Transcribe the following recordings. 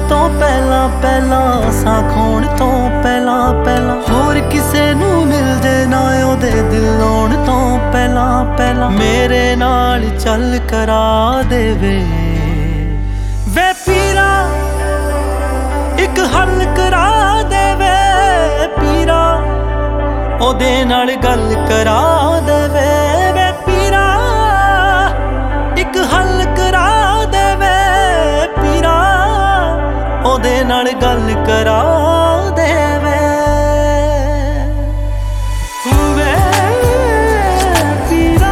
ਤੋਂ ਪਹਿਲਾਂ ਪਹਿਲਾਂ, ਸਾਹ ਖੋਣ ਤੋਂ ਪਹਿਲਾਂ ਪਹਿਲਾਂ, ਹੋਰ ਕਿਸੇ ਨੂੰ ਮਿਲਦੇ ਨਾ ਉਹਦੇ ਦਿਲ ਆਉਣ ਤੋਂ ਪਹਿਲਾਂ ਪਹਿਲਾਂ, ਮੇਰੇ ਨਾਲ ਚੱਲ ਕਰਾ ਦੇਵੇ ਵੇ ਪੀਰਾ, ਇੱਕ ਹੱਲ ਕਰਾ ਦੇਵੇ ਪੀਰਾ, ਉਹਦੇ ਨਾਲ ਗੱਲ ਕਰਾ ਦੇਵੇ ਵੇ ਪੀਰਾ, ਇੱਕ ਹੱਲ ਕਰਾ ਦੇਵੇ ਪੀਰਾ, ਉਹਦੇ ਨਾਲ ਗੱਲ ਕਰਾ ਦੇਵੇ ਵੇ ਪੀਰਾ।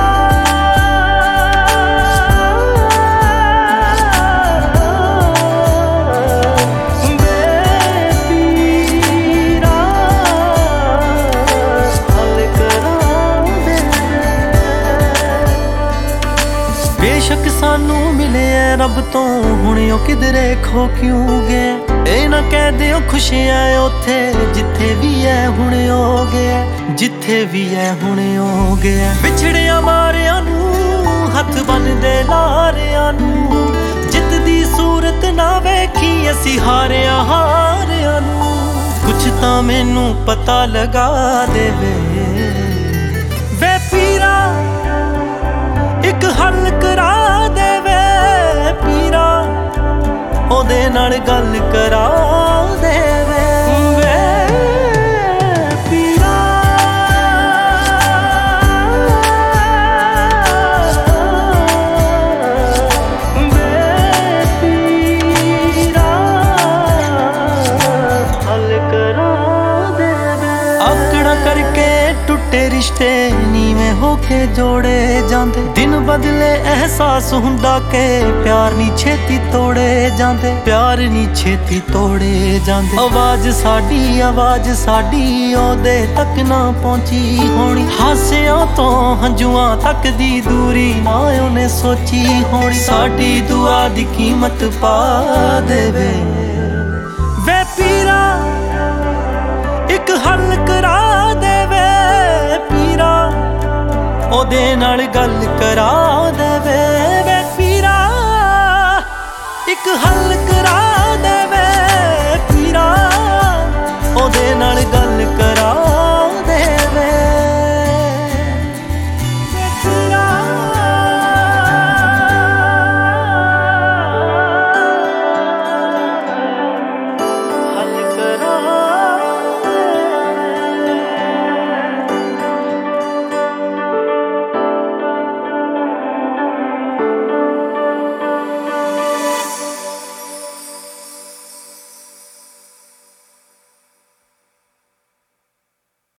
ਬੇਸ਼ੱਕ ਸਾਨੂੰ ਮਿਲਿਆ ਰੱਬ ਤੋਂ, ਹੁਣ ਉਹ ਕਿਧਰੇ ਖੋ ਕਿਉਂ ਗਿਆ, ਇਹ ਨਾ ਕਹਿ ਦਿਓ ਖੁਸ਼ੀਆਂ ਉੱਥੇ ਜਿੱਥੇ ਵੀ ਹੈ ਹੁਣ ਹੋ ਗਿਆ, ਜਿੱਥੇ ਵੀ ਹੈ ਹੁਣ ਹੋ ਗਿਆ। ਵਿਛੜਿਆ ਮਾਰਿਆਂ ਨੂੰ ਹੱਥ ਬੰਨਦੇ ਲਾਰਿਆਂ ਨੂੰ, ਜਿੱਤ ਦੀ ਸੂਰਤ ਨਾ ਵੇਖੀ ਅਸੀਂ ਹਾਰਿਆਂ ਹਾਰਿਆਂ ਨੂੰ, ਕੁਛ ਤਾਂ ਮੈਨੂੰ ਪਤਾ ਲਗਾ ਦੇਵੇ ਵੇ ਪੀਰਾ, ਇੱਕ ਹੱਲ ਕਰਾ ਦੇਵੇ ਪੀਰਾ, ਉਹਦੇ ਨਾਲ ਗੱਲ ਕਰਾ ਦੇਵੇ ਵੇ ਪੀਰਾ। ਵੇ ਪੀਰਾ, ਹੱਲ ਕਰਾ ਦੇਵੇ। ਆਕੜਾ ਕਰਕੇ ਟੁੱਟੇ ਰਿਸ਼ਤੇ ਨੀਵੇਂ ਹੋ ਕੇ ਜੋੜੇ ਜਾਂਦੇ, ਦਿਨ ਬਦਲੇ ਅਹਿਸਾਸ ਹੁੰਦਾ ਕਿ ਪਿਆਰ ਨੀ ਛੇਤੀ ਤੋੜੇ ਜਾਂਦੇ, ਪਿਆਰ ਨੀ ਛੇਤੀ ਤੋੜੇ ਜਾਂਦੇ। ਆਵਾਜ਼ ਸਾਡੀ ਉਹਦੇ ਤੱਕ ਨਾ ਪਹੁੰਚੀ ਹੋਣੀ, ਹਾਸਿਆਂ ਤੋਂ ਹੰਝੂਆਂ ਤੱਕ ਦੀ ਦੂਰੀ ਨਾ ਉਹਨੇ ਸੋਚੀ ਹੋਣੀ, ਸਾਡੀ ਦੁਆ ਦੀ ਕੀਮਤ ਪਾ ਦੇਵੇ ਵੇ ਪੀਰਾ, ਇੱਕ ਹੱਲ ਕਰਾ ਦੇਵੇ ਪੀਰਾ, ਉਹਦੇ ਨਾਲ ਗੱਲ ਕਰਾ ਦੇਵੇ ਵੇ ਪੀਰਾ, ਇੱਕ ਹੱਲ